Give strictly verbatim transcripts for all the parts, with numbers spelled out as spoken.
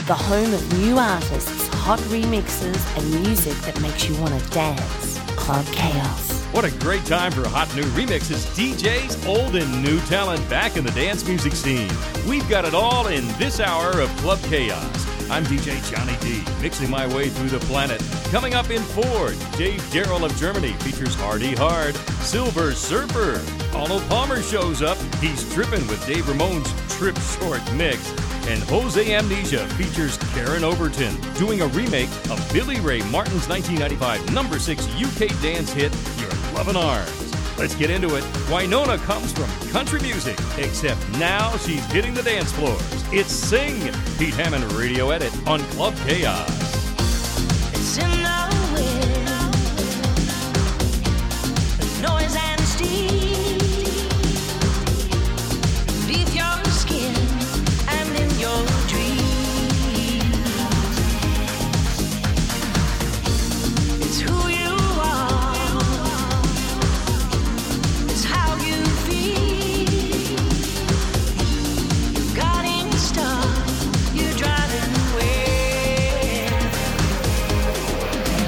the home of new artists, hot remixes, and music that makes you want to dance. Club Chaos. What a great time for hot new remixes, D Js, old and new talent back in the dance music scene. We've got it all in this hour of Club Chaos. I'm D J Johnny D, mixing my way through the planet. Coming up in four, Dave Darrell of Germany features Hardy Hard. Silver Surfer. Arnold Palmer shows up. He's tripping with Dave Ramone's Trip Short Mix. And Jose Amnesia features Karen Overton doing a remake of Billy Ray Martin's nineteen ninety-five number six U K dance hit, Your Lovin' Arms. Let's get into it. Winona comes from country music, except now she's hitting the dance floors. It's Sing, Pete Hammond Radio Edit on Club Chaos. It's in the wind, the noise and steam, beneath your skin and in your dreams. It's who you are, it's how you feel. You're guiding star, you're driving away.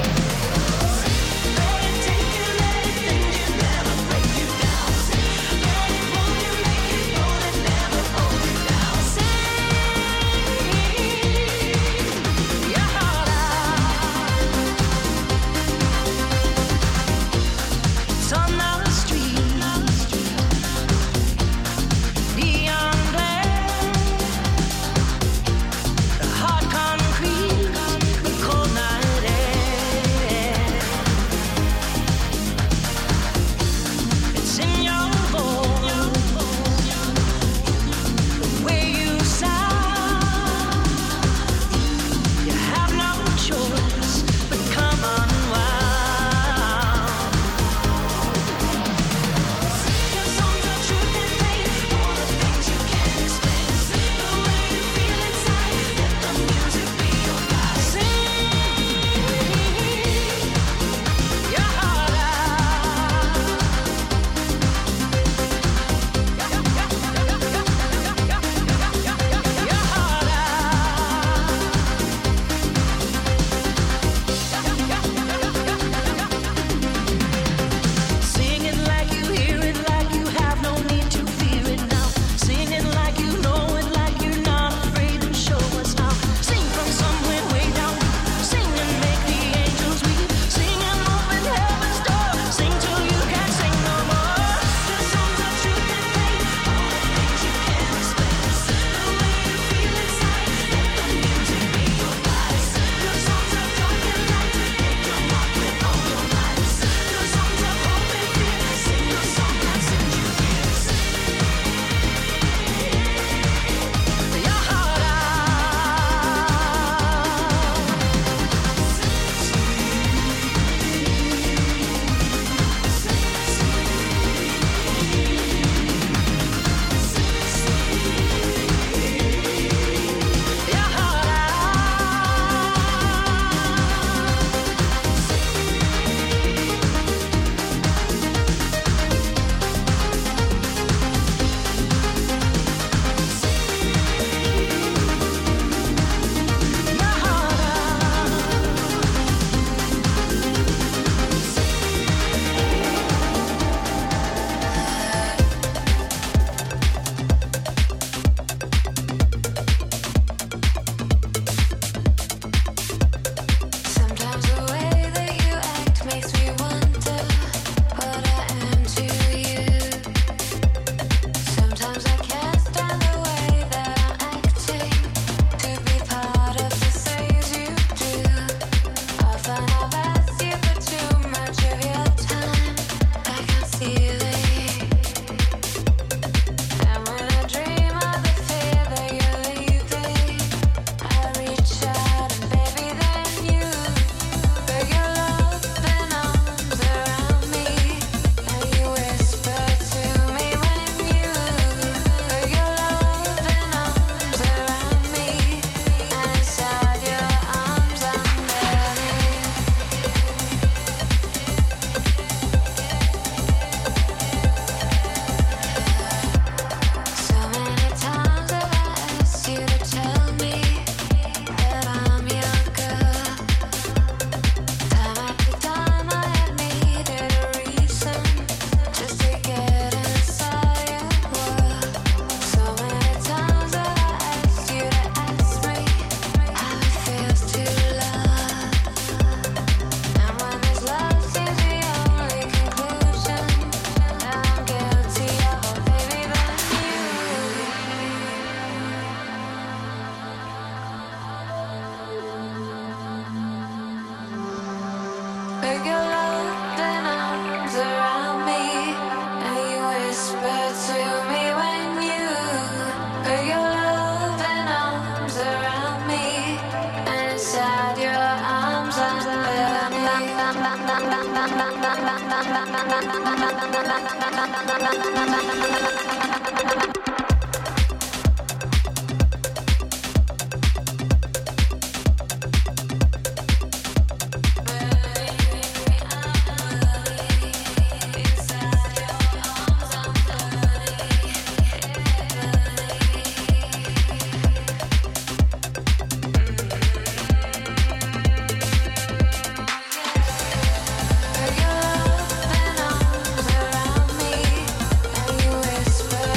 Your love and arms around me, and you whisper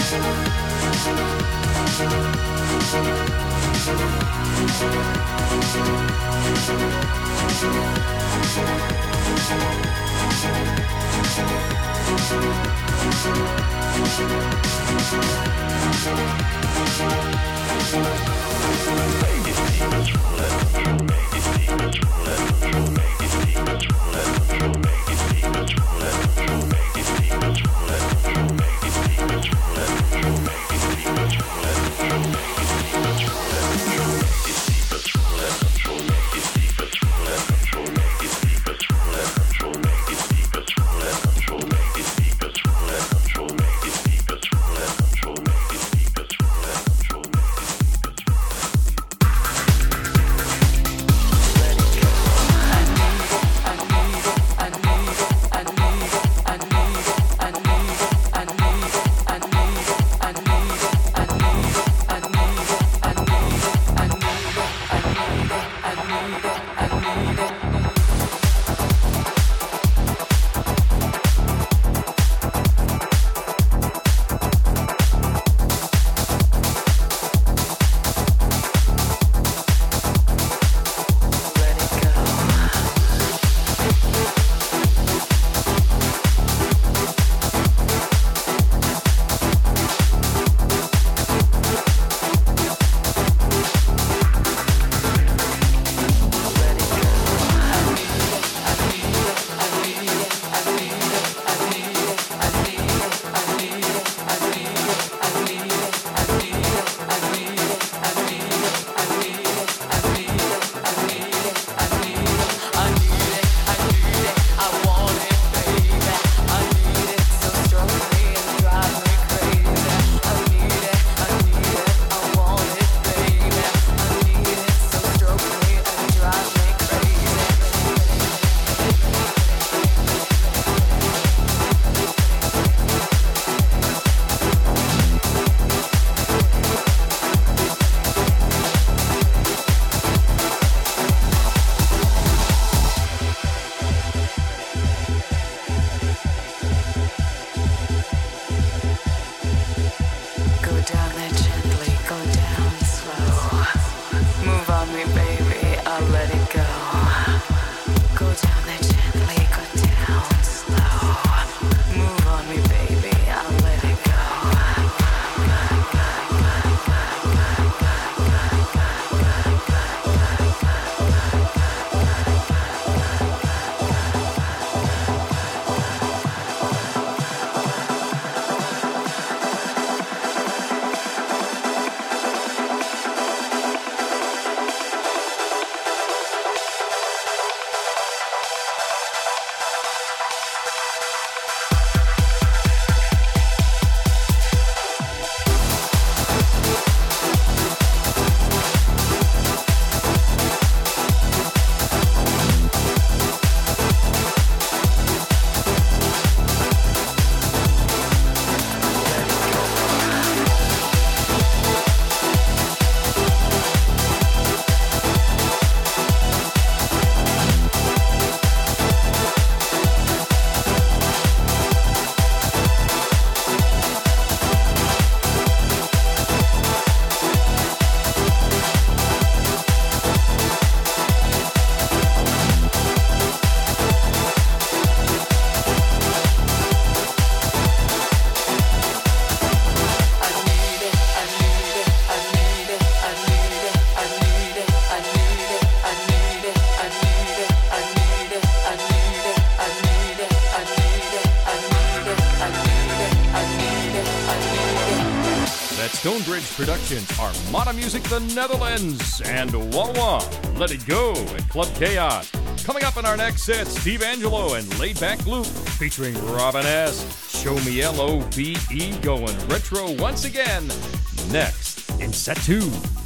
Stonebridge Productions, Armada Music the Netherlands, and Wah Wah, Let It Go at Club Chaos. Coming up in our next set, Steve Angelo and Laid Back Luke featuring Robin S. Show Me L O V E going retro once again. Next in set two.